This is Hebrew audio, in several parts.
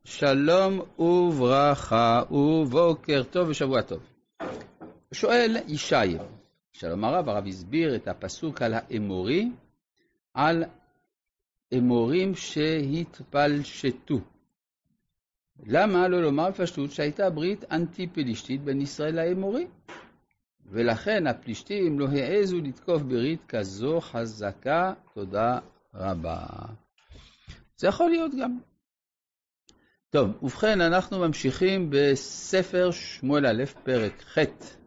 שלום וברכה ובוקר טוב ושבוע טוב. שואל ישי, שלום הרב הסביר את הפסוק על האמורי, על אמורים שהתפלשתו. למה לא לומר בפשטות שהייתה ברית אנטי פלישתית בין ישראל לאמורי? ולכן הפלישתים לא העזו לתקוף ברית כזו חזקה. תודה רבה. זה יכול להיות גם. טוב, ובכן אנחנו ממשיכים בספר שמואל א' פרק ח',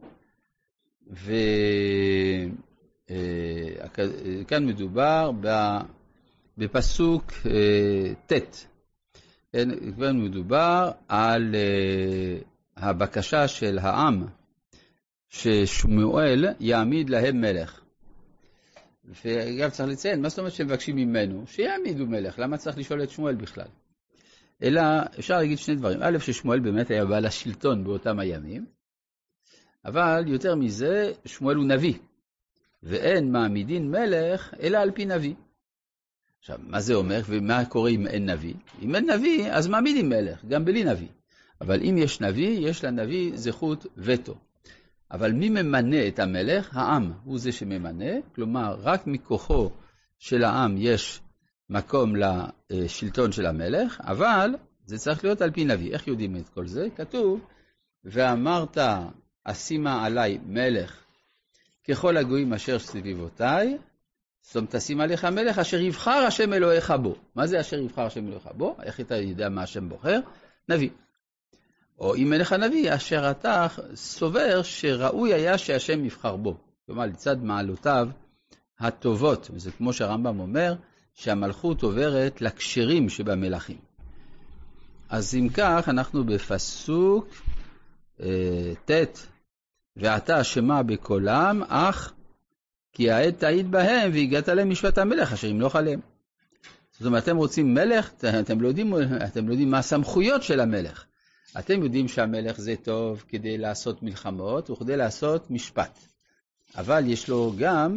וכאן מדובר בפסוק ט'. כבר מדובר על הבקשה של העם ששמואל יעמיד להם מלך. ואגב צריך לציין, מה זאת אומרת שמבקשים ממנו? שיעמידו מלך, למה צריך לשאול את שמואל בכלל? אלא אפשר להגיד שני דברים. א', ששמואל באמת היה בעל השלטון באותם הימים, אבל יותר מזה, שמואל הוא נביא, ואין מעמידין מלך אלא על פי נביא. עכשיו, מה זה אומר ומה קורה אם אין נביא? אם אין נביא, אז מעמידים מלך, גם בלי נביא. אבל אם יש נביא, יש לנביא זכות וטו. אבל מי ממנה את המלך? העם הוא זה שממנה, כלומר, רק מכוחו של העם יש מקום לשלטון של המלך, אבל זה צריך להיות על פי נביא. איך יודעים את כל זה? כתוב, ואמרת, אשימה עלי מלך, ככל הגויים אשר סביבותיי, תשים עליך מלך, אשר יבחר השם אלוהיך בו. מה זה אשר יבחר השם אלוהיך בו? איך אתה יודע מה השם בוחר? נביא. או אם אין לך נביא, אשר אתה סובר שראוי היה שהשם יבחר בו. כלומר, לצד מעלותיו הטובות. וזה כמו שהרמב"ם אומר, שהמלכות עוברת לקשרים שבמלכים. אז אם כך, אנחנו בפסוק ט', ואתה שמע בקולם, אך כי העד תעיד בהם, והגעת להם משפט המלך, אשר ימלוך עליהם. זאת אומרת, אתם רוצים מלך, אתם לא יודעים מה הסמכויות של המלך. אתם יודעים שהמלך זה טוב כדי לעשות מלחמות, וכדי לעשות משפט. אבל יש לו גם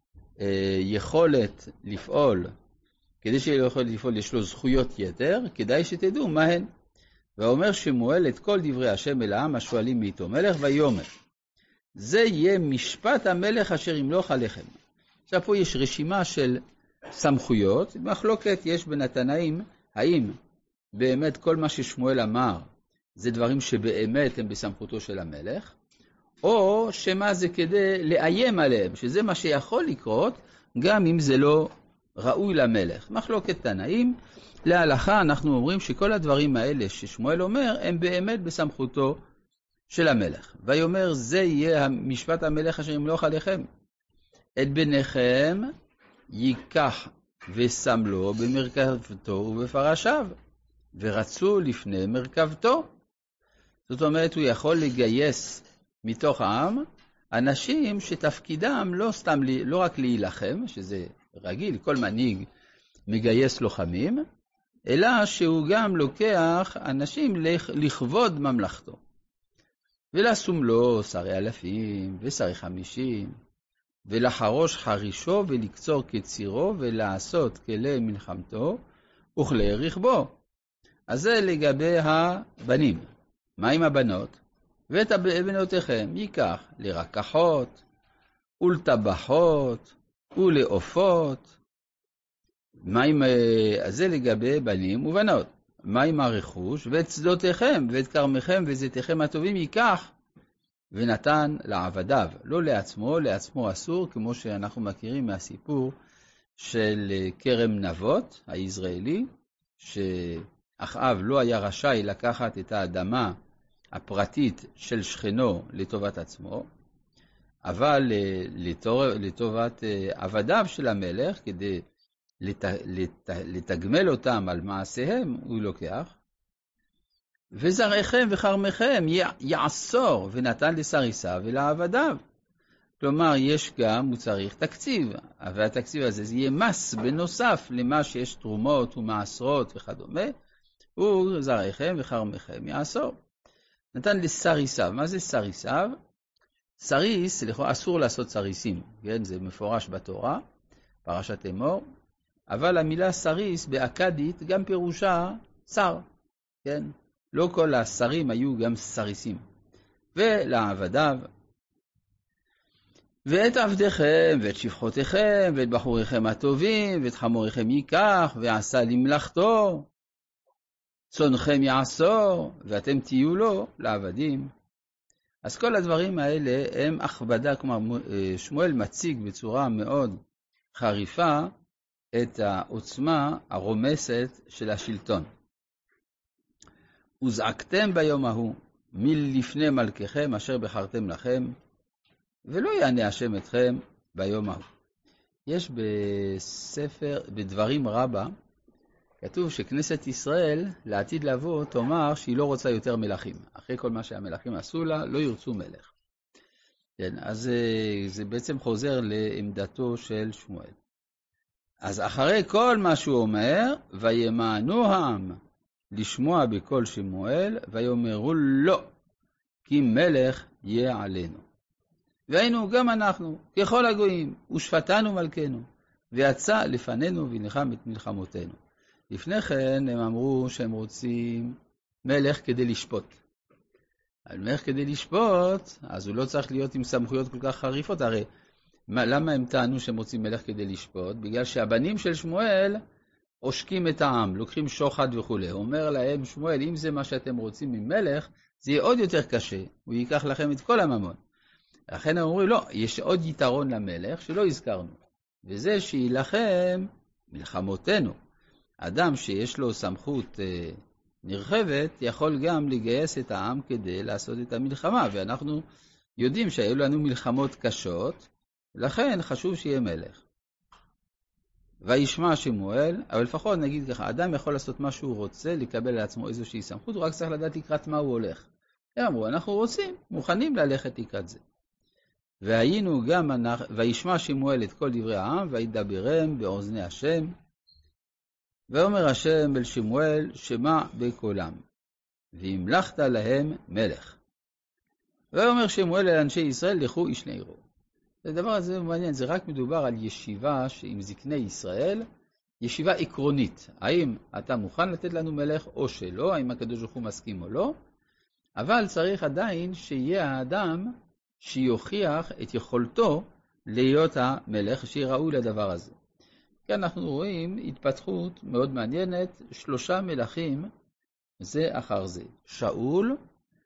יכולת לפעול, כדי שיהיה לו יכולת לפעול, יש לו זכויות יתר, כדאי שתדעו מה הן. ואומר שמואל את כל דברי השם אל העם השואלים מאיתו מלך, ויאמר, זה יהיה משפט המלך אשר ימלוך עליכם. עכשיו פה יש רשימה של סמכויות, מחלוקת יש בין התנאים, האם באמת כל מה ששמואל אמר, זה דברים שבאמת הם בסמכותו של המלך, או שמה זה כדי לאיים עליהם, שזה מה שיכול לקרות, גם אם זה לא ראוי למלך. מחלוקת תנאים, להלכה אנחנו אומרים שכל הדברים האלה ששמואל אומר, הם באמת בסמכותו של המלך. ויאמר, זה יהיה משפט המלך אשר ימלוך עליכם. את בניכם ייקח ושם לו במרכבתו ובפרשיו, ורצו לפני מרכבתו. זאת אומרת, הוא יכול לגייס מתוך העם אנשים שתפקידם לא רק להילחם, שזה רגיל, כל מנהיג מגייס לוחמים, אלא שהוא גם לוקח אנשים לכבוד ממלכתו. ולשום לו שרי אלפים ושרי 50, ולחרוש חרישו ולקצור קצירו ולעשות כלי מלחמתו וכלי רכבו. אז זה לגבי הבנים. מה עם הבנות? ואת בנותיכם ייקח לרקחות ולטבחות ולעופות. אז זה לגבי בנים ובנות. מה עם הרכוש? ואת שדותיכם ואת כרמכם וזיתיכם הטובים ייקח ונתן לעבדיו. לא לעצמו, לעצמו אסור, כמו שאנחנו מכירים מהסיפור של כרם נבות הישראלי, שאחאב לא היה רשאי לקחת את האדמה הפרטית של שכנו לטובת עצמו, אבל לטובת עבדיו של המלך, כדי לתגמל אותם על מעשיהם, הוא לוקח. וזרעיכם וכרמכם יעשור, ונתן לסריסה ולעבדיו. כלומר, יש גם, הוא צריך תקציב, והתקציב הזה זה יהיה מס בנוסף למה שיש תרומות ומעשרות וכדומה, וזרעיכם וכרמכם יעשור. נתן לסריסיו. מה זה סריסיו? סריס, אסור לעשות סריסים, כן? זה מפורש בתורה, פרשת אמור, אבל המילה סריס באקדית גם פירושה שר. כן? לא כל השרים היו גם סריסים. ולעבדיו, ואת עבדיכם, ואת שפחותיכם, ואת בחוריכם הטובים, ואת חמוריכם ייקח, ועשה למלאכתו, צונכם יעשור, ואתם תהיו לו לעבדים. אז כל הדברים האלה הם הכבדה, כלומר שמואל מציג בצורה מאוד חריפה את העוצמה הרומסת של השלטון. וזעקתם ביום ההוא מלפני מלככם אשר בחרתם לכם, ולא יענה השם אתכם ביום ההוא. יש בספר, בדברים רבה, כתוב שכנסת ישראל לעתיד לבוא תאמר שהיא לא רוצה יותר מלכים. אחרי כל מה שהמלכים עשו לה, לא ירצו מלך. כן, אז זה בעצם חוזר לעמדתו של שמואל. אז אחרי כל מה שהוא אומר, וימאנו העם לשמוע בקול שמואל, ויאמרו לא, כי מלך יהיה עלינו. והיינו גם אנחנו, ככל הגויים, ושפטנו מלכנו, ויצא לפנינו ונלחם את מלחמותינו. לפני כן הם אמרו שהם רוצים מלך כדי לשפוט. על מלך כדי לשפוט, אז הוא לא צריך להיות עם סמכויות כל כך חריפות. הרי למה הם טענו שהם רוצים מלך כדי לשפוט? בגלל שהבנים של שמואל עושקים את העם, לוקחים שוחד וכו'. הוא אומר להם, שמואל, אם זה מה שאתם רוצים ממלך, זה יהיה עוד יותר קשה. הוא ייקח לכם את כל הממון. לכן הם אומרים, לא, יש עוד יתרון למלך שלא הזכרנו. וזה שילחם מלחמותינו. אדם שיש לו סמכות נרחבת, יכול גם לגייס את העם כדי לעשות את המלחמה. ואנחנו יודעים שהיו לנו מלחמות קשות, לכן חשוב שיהיה מלך. וישמע שמואל, אבל לפחות נגיד ככה, אדם יכול לעשות מה שהוא רוצה, לקבל לעצמו איזושהי סמכות, הוא רק צריך לדעת לקראת מה הוא הולך. הם אמרו, אנחנו רוצים, מוכנים ללכת לקראת זה. וישמע שמואל את כל דברי העם, וידברם באוזני השם, ואומר השם אל שמואל, שמע בקולם, והמלכת להם מלך. ואומר שמואל אל אנשי ישראל, לכו איש לעירו. הדבר הזה מעניין, זה רק מדובר על ישיבה עם זקני ישראל, ישיבה עקרונית. האם אתה מוכן לתת לנו מלך או שלא, האם הקדוש ברוך הוא מסכים או לא, אבל צריך עדיין שיהיה האדם שיוכיח את יכולתו להיות המלך, שיהיה ראוי לדבר הזה. כאן אנחנו רואים התפתחות מאוד מעניינת, 3 מלכים זה אחר זה, שאול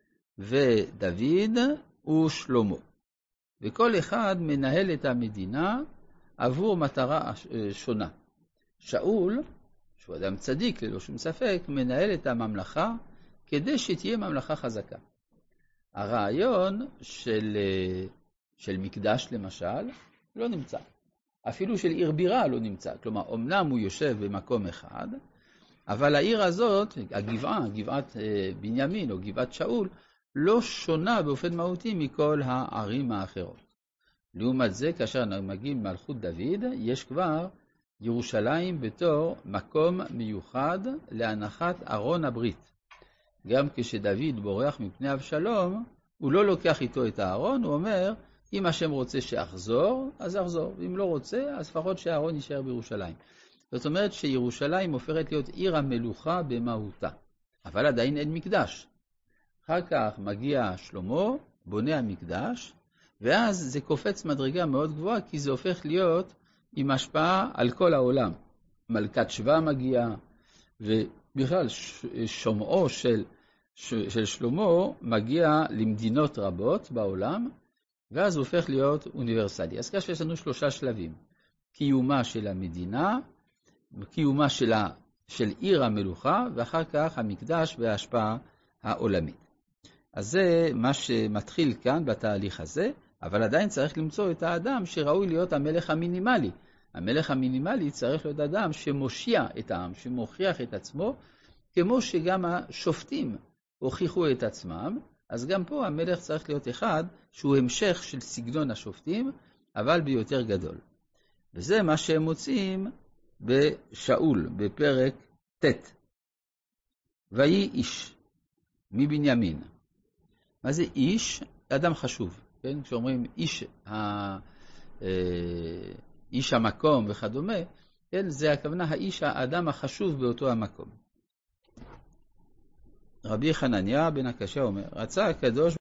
ודוד ושלמה. וכל אחד מנהל את המדינה עבור מטרה שונה. שאול, שהוא אדם צדיק ללא שום ספק, מנהל את הממלכה כדי שתהיה ממלכה חזקה. הרעיון של מקדש למשל לא נמצא. אפילו של עיר בירה לא נמצא. כלומר, אמנם הוא יושב במקום אחד, אבל העיר הזאת, הגבעה, גבעת בנימין או גבעת שאול, לא שונה באופן מהותי מכל הערים האחרות. לעומת זה, כאשר אנחנו מגיעים מלכות דוד, יש כבר ירושלים בתור מקום מיוחד להנחת ארון הברית. גם כשדוד בורח מפני אבשלום, הוא לא לוקח איתו את הארון, הוא אומר, אם השם רוצה שאחזור, אז אחזור. אם לא רוצה, אז לפחות שהארון יישאר בירושלים. זאת אומרת שירושלים הופכת להיות עיר המלוכה במהותה. אבל עדיין אין מקדש. אחר כך מגיע שלמה, בונה המקדש, ואז זה קופץ מדרגה מאוד גבוהה, כי זה הופך להיות עם השפעה על כל העולם. מלכת שבא מגיעה, ובכלל שומעו של שלמה מגיע למדינות רבות בעולם, ואז הוא הופך להיות אוניברסלי. אז כאשר יש לנו 3 שלבים. קיומה של המדינה, קיומה של עיר המלוכה, ואחר כך המקדש וההשפעה העולמית. אז זה מה שמתחיל כאן בתהליך הזה, אבל עדיין צריך למצוא את האדם שראוי להיות המלך המינימלי. המלך המינימלי צריך להיות אדם שמושיע את העם, שמוכיח את עצמו, כמו שגם השופטים הוכיחו את עצמם, אז גם פה המלך צריך להיות אחד שהוא המשך של סגנון השופטים, אבל ביותר גדול. וזה מה שהם מוצאים בשאול, בפרק ט'. ויהי איש מבנימין. מה זה איש? אדם חשוב. כן? כשאומרים איש המקום וכדומה, כן? זה הכוונה האיש, האדם החשוב באותו המקום. רבי חנניה בן הקשה אומר, רצה הקדוש